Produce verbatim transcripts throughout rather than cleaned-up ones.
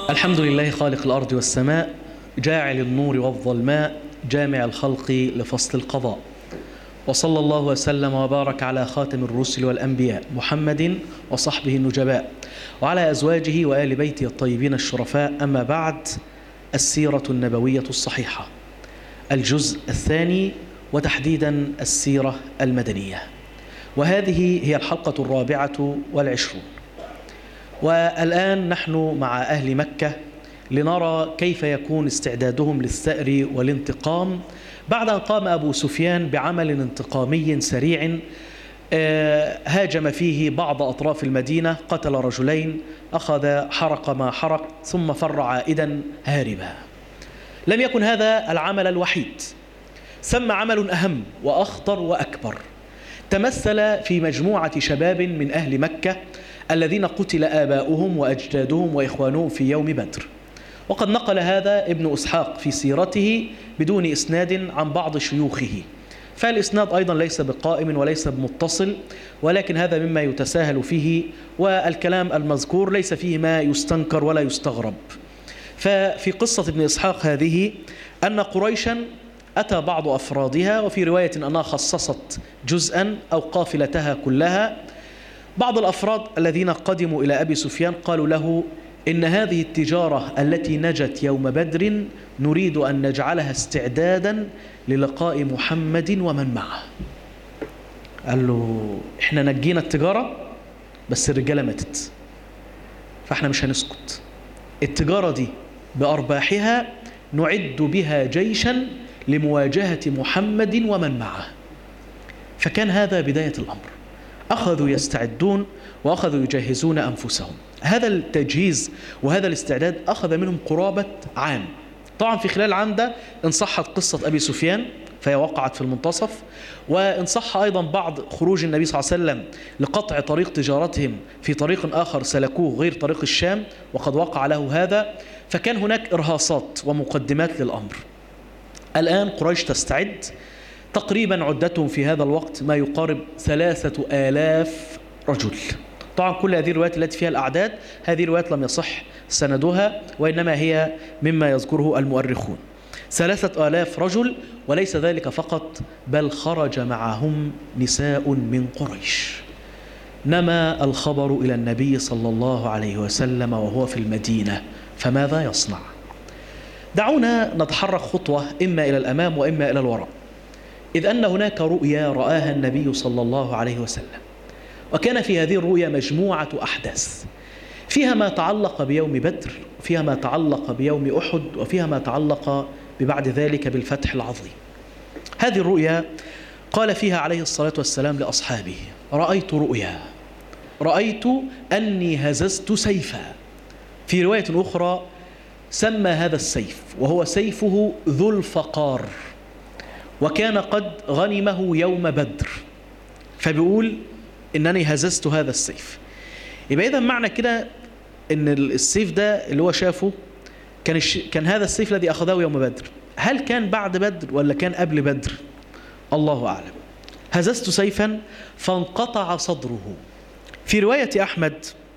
الحمد لله خالق الأرض والسماء، جاعل النور والظلماء، جامع الخلق لفصل القضاء. وصلى الله وسلم وبارك على خاتم الرسل والأنبياء محمد وصحبه النجباء، وعلى أزواجه وآل بيته الطيبين الشرفاء. أما بعد، السيرة النبوية الصحيحة، الجزء الثاني، وتحديدا السيرة المدنية، وهذه هي الحلقة الرابعة والعشرون. والآن نحن مع أهل مكة لنرى كيف يكون استعدادهم للثأر والانتقام بعد أن قام أبو سفيان بعمل انتقامي سريع هاجم فيه بعض أطراف المدينة، قتل رجلين، أخذ حرق ما حرق، ثم فر عائدا هاربا. لم يكن هذا العمل الوحيد، ثم عمل أهم وأخطر وأكبر تمثل في مجموعة شباب من أهل مكة الذين قتل آباؤهم وأجدادهم وإخوانهم في يوم بدر. وقد نقل هذا ابن إسحاق في سيرته بدون إسناد عن بعض شيوخه، فالإسناد أيضا ليس بقائم وليس بمتصل، ولكن هذا مما يتساهل فيه، والكلام المذكور ليس فيه ما يستنكر ولا يستغرب. ففي قصة ابن إسحاق هذه أن قريشا أتى بعض أفرادها، وفي رواية أنها خصصت جزءا أو قافلتها كلها. بعض الأفراد الذين قدموا إلى أبي سفيان قالوا له: إن هذه التجارة التي نجت يوم بدر نريد أن نجعلها استعدادا للقاء محمد ومن معه. قال له: إحنا نجينا التجارة بس الرجالة ماتت، فإحنا مش هنسكت. التجارة دي بأرباحها نعد بها جيشا لمواجهة محمد ومن معه. فكان هذا بداية الأمر، أخذوا يستعدون وأخذوا يجهزون أنفسهم. هذا التجهيز وهذا الاستعداد أخذ منهم قرابة عام. طبعا في خلال العام ده إن صحت قصة أبي سفيان فهي وقعت في المنتصف، وإن صح أيضا بعض خروج النبي صلى الله عليه وسلم لقطع طريق تجارتهم في طريق آخر سلكوه غير طريق الشام، وقد وقع له هذا. فكان هناك إرهاصات ومقدمات للأمر. الآن قريش تستعد، تقريبا عدتهم في هذا الوقت ما يقارب ثلاثة آلاف رجل. طبعا كل هذه الروايات التي فيها الأعداد هذه روايات لم يصح سندها، وإنما هي مما يذكره المؤرخون. ثلاثة آلاف رجل، وليس ذلك فقط، بل خرج معهم نساء من قريش. نما الخبر إلى النبي صلى الله عليه وسلم وهو في المدينة، فماذا يصنع؟ دعونا نتحرك خطوة إما إلى الأمام وإما إلى الوراء، إذ أن هناك رؤيا رآها النبي صلى الله عليه وسلم، وكان في هذه الرؤيا مجموعة أحداث فيها ما تعلق بيوم بدر، وفيها ما تعلق بيوم أحد، وفيها ما تعلق ببعد ذلك بالفتح العظيم. هذه الرؤيا قال فيها عليه الصلاة والسلام لأصحابه: رأيت رؤيا، رأيت أني هززت سيفا. في رواية أخرى سمى هذا السيف وهو سيفه ذو الفقار، وكان قد غنمه يوم بدر، فبيقول إنني هززت هذا السيف. يبقى إذا معنى كده إن السيف ده اللي هو شافه كان, الش... كان هذا السيف الذي أخذه يوم بدر. هل كان بعد بدر ولا كان قبل بدر؟ الله أعلم. هززت سيفا فانقطع صدره. في رواية أحمد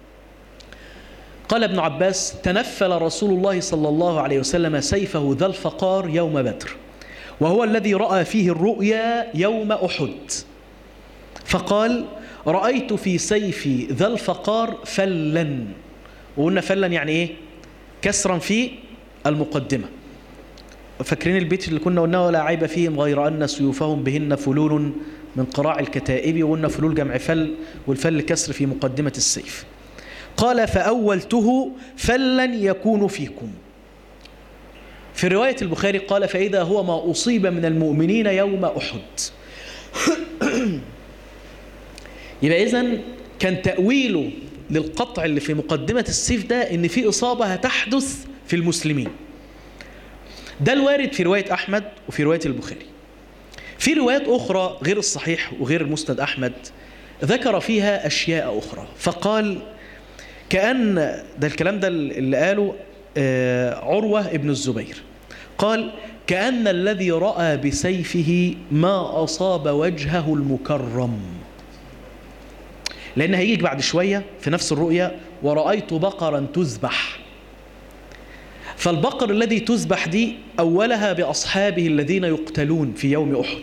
قال ابن عباس: تنفل رسول الله صلى الله عليه وسلم سيفه ذا الفقار يوم بدر، وهو الذي رأى فيه الرؤيا يوم أحد، فقال: رأيت في سيفي ذا الفقار فلا. وقلنا فلا يعني إيه؟ كسرا في المقدمة. فاكرين البيت اللي كنا قلناه: ولا عيب فيهم غير أن سيوفهم بهن فلول من قراع الكتائب. وقلنا فلول جمع فل، والفل كسر في مقدمة السيف. قال: فأولته فلا يكون فيكم. في رواية البخاري قال: فإذا هو ما أصيب من المؤمنين يوم أحد. يبقى إذن كان تأويله للقطع اللي في مقدمة السيف ده إن في إصابة هتحدث في المسلمين. ده الوارد في رواية أحمد وفي رواية البخاري. في روايات أخرى غير الصحيح وغير المسند أحمد ذكر فيها أشياء أخرى، فقال كأن ده الكلام ده اللي قاله عروة ابن الزبير، قال: كأن الذي رأى بسيفه ما أصاب وجهه المكرم. لأن هيجي بعد شوية في نفس الرؤيا: ورأيت بقرا تذبح. فالبقر الذي تذبح دي أولها بأصحابه الذين يقتلون في يوم أحد.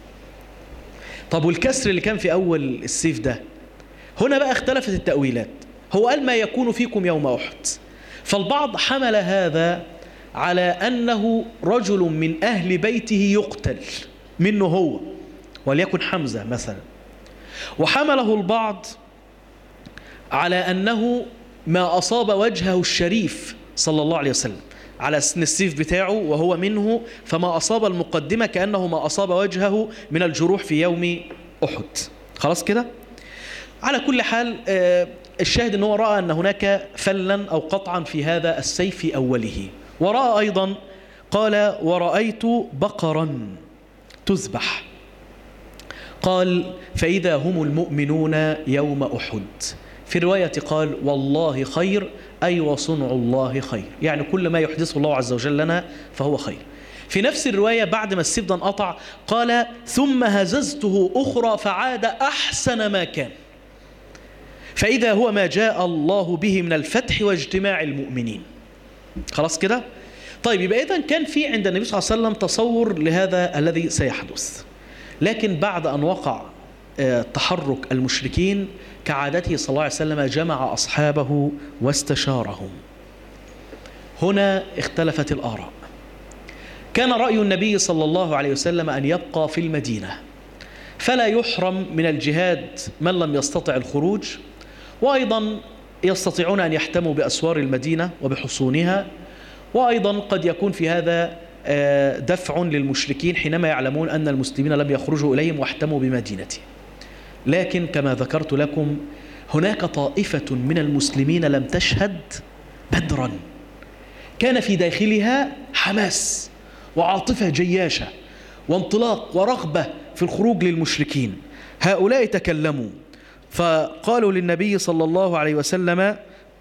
طب والكسر اللي كان في أول السيف ده، هنا بقى اختلفت التأويلات. هو قال ما يكون فيكم يوم أحد، فالبعض حمل هذا على أنه رجل من أهل بيته يقتل منه هو، وليكن حمزة مثلا. وحمله البعض على أنه ما أصاب وجهه الشريف صلى الله عليه وسلم، على سن السيف بتاعه وهو منه، فما أصاب المقدمة كأنه ما أصاب وجهه من الجروح في يوم أحد. خلاص كده؟ على كل حال الشاهد أنه رأى أن هناك فلا أو قطعا في هذا السيف في أوله. ورأى أيضا، قال ورأيت بقرا تذبح، قال فإذا هم المؤمنون يوم أحد. في رواية قال والله خير، أي وصنع الله خير، يعني كل ما يحدثه الله عز وجل لنا فهو خير. في نفس الرواية بعد ما السيف ده انقطع قال ثم هززته أخرى فعاد أحسن ما كان، فإذا هو ما جاء الله به من الفتح واجتماع المؤمنين. خلاص كده؟ طيب يبقى إذن كان في عند النبي صلى الله عليه وسلم تصور لهذا الذي سيحدث، لكن بعد أن وقع تحرك المشركين كعادته صلى الله عليه وسلم جمع أصحابه واستشارهم. هنا اختلفت الآراء. كان رأي النبي صلى الله عليه وسلم أن يبقى في المدينة، فلا يحرم من الجهاد من لم يستطع الخروج، وأيضا يستطيعون أن يحتموا بأسوار المدينة وبحصونها، وأيضا قد يكون في هذا دفع للمشركين حينما يعلمون أن المسلمين لم يخرجوا إليهم واحتموا بمدينته. لكن كما ذكرت لكم هناك طائفة من المسلمين لم تشهد بدرا، كان في داخلها حماس وعاطفة جياشة وانطلاق ورغبة في الخروج للمشركين. هؤلاء تكلموا فقالوا للنبي صلى الله عليه وسلم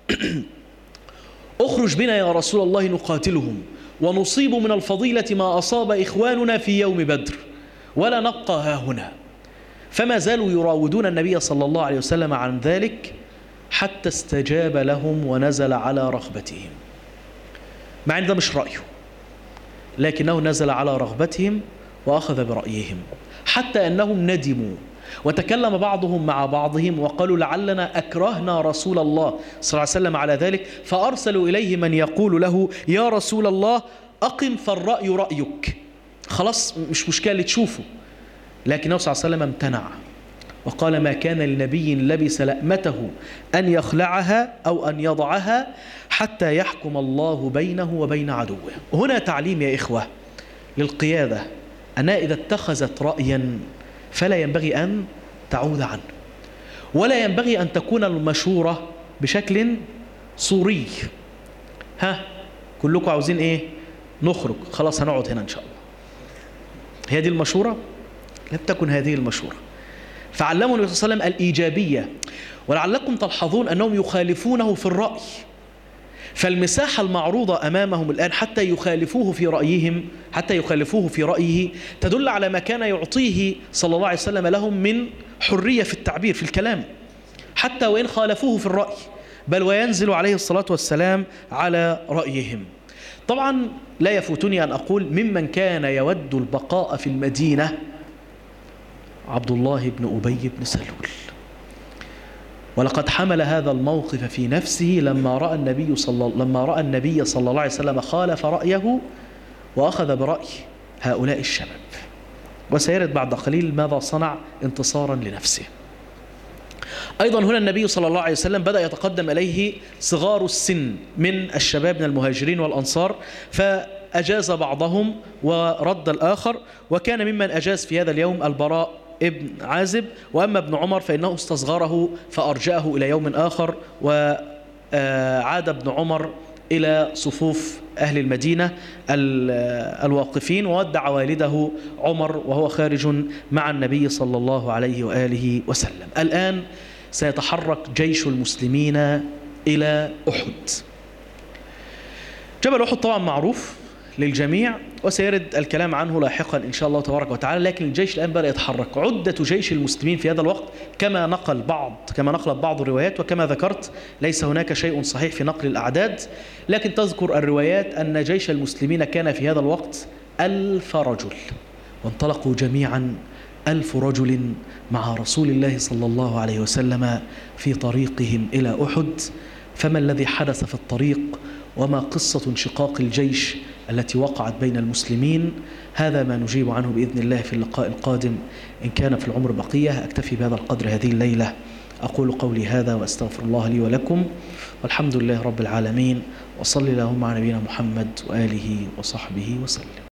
اخرج بنا يا رسول الله نقاتلهم ونصيب من الفضيلة ما أصاب إخواننا في يوم بدر ولا نبقى ها هنا. فما زالوا يراودون النبي صلى الله عليه وسلم عن ذلك حتى استجاب لهم ونزل على رغبتهم، مع أن ده مش رأيه، لكنه نزل على رغبتهم وأخذ برأيهم، حتى أنهم ندموا وتكلم بعضهم مع بعضهم وقالوا لعلنا أكرهنا رسول الله صلى الله عليه وسلم على ذلك، فأرسلوا إليه من يقول له يا رسول الله أقم فالرأي رأيك، خلاص مش مشكلة اللي تشوفه. لكنه صلى الله عليه وسلم امتنع وقال ما كان لنبي لبس لأمته أن يخلعها أو أن يضعها حتى يحكم الله بينه وبين عدوه. هنا تعليم يا إخوة للقيادة أنها إذا اتخذت رأيا فلا ينبغي أن تعود عنه، ولا ينبغي أن تكون المشورة بشكل صوري. ها كلكم عاوزين إيه؟ نخرج، خلاص هنقعد هنا إن شاء الله. هي دي المشورة؟ لم تكن هذه المشورة. فعلموا النبي صلى الله عليه وسلم الإيجابية، ولعلكم تلحظون أنهم يخالفونه في الرأي، فالمساحة المعروضة أمامهم الآن حتى يخالفوه في رأيهم، حتى يخالفوه في رأيه، تدل على ما كان يعطيه صلى الله عليه وسلم لهم من حرية في التعبير في الكلام، حتى وإن خالفوه في الرأي، بل وينزل عليه الصلاة والسلام على رأيهم. طبعا لا يفوتني أن أقول ممن كان يود البقاء في المدينة عبد الله بن أبي بن سلول، ولقد حمل هذا الموقف في نفسه لما رأى النبي صلى لما رأى النبي صلى الله عليه وسلم خالف رأيه وأخذ برأي هؤلاء الشباب، وسيرد بعد قليل ماذا صنع انتصارا لنفسه. أيضا هنا النبي صلى الله عليه وسلم بدأ يتقدم إليه صغار السن من الشباب من المهاجرين والأنصار، فأجاز بعضهم ورد الآخر، وكان ممن أجاز في هذا اليوم البراء ابن عازب، وأما ابن عمر فإنه استصغره فأرجأه إلى يوم آخر، وعاد ابن عمر إلى صفوف أهل المدينة الواقفين، وودع والده عمر وهو خارج مع النبي صلى الله عليه وآله وسلم. الآن سيتحرك جيش المسلمين إلى أحد. جبل أحد طبعا معروف، للجميع، وسيرد الكلام عنه لاحقا إن شاء الله تبارك وتعالى. لكن الجيش الآن بدأ يتحرك. عدة جيش المسلمين في هذا الوقت كما نقل بعض كما نقلت بعض الروايات، وكما ذكرت ليس هناك شيء صحيح في نقل الأعداد، لكن تذكر الروايات أن جيش المسلمين كان في هذا الوقت ألف رجل، وانطلقوا جميعا ألف رجل مع رسول الله صلى الله عليه وسلم في طريقهم إلى أحد. فما الذي حدث في الطريق، وما قصة انشقاق الجيش التي وقعت بين المسلمين، هذا ما نجيب عنه بإذن الله في اللقاء القادم إن كان في العمر بقية. أكتفي بهذا القدر هذه الليلة، أقول قولي هذا وأستغفر الله لي ولكم، والحمد لله رب العالمين، وصلي اللهم على نبينا محمد وآله وصحبه وسلم.